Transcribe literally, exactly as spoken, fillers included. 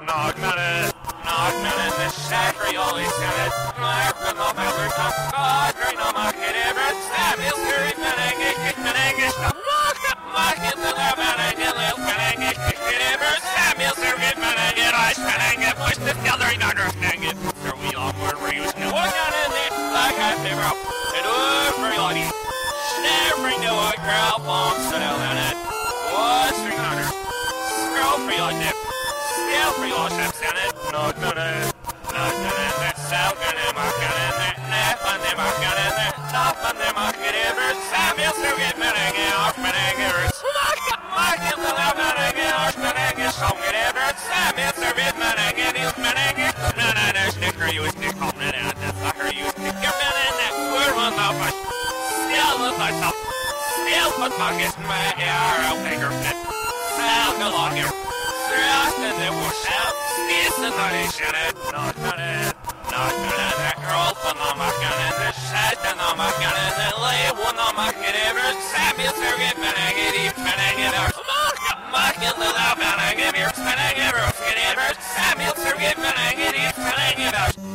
Nagmannen, nagmannen, the sacrioli senate, Marvin of Elder Cup, God, Rain of Market Everett, Samuel, Siri, Menengish, Menengish, the Market, Market, the Menengish, Lil Menengish, Everett, Samuel, Siri, Menengish, Ice Menengish, push the gathering under Menengish. There we all were reused. No one got in it, like I never up. It was very lucky. Never knew a crowd bomb set out on it. Was three hundred. Scroll for your dip. Still for your ships in it. Not gonna. Not gonna. That's out gonna mark on it. Nap on the market in it. Top on the market ever. Samuel Sergey Menengish. Off Menengish. Market the left Menengish. Off Menengish. Song it ever. Samuel Sergey Menengish. Menengish. No, no, no. Snicker, you stick on it out. That's not her. You stick your men in that. We're one of us. Still with myself. Still put buckets in my hair. I'll take her fit. Sound along here. Thrust in the wash out. It's the nation. Not gonna. Not gonna. That girl from the market in the shed and the market in the lay. One of my kid ever. Samuel Sergey Menengish. Menengish. Market. Market the left Menengish. Menengish. Samuel Sergey Menengish. Menengish.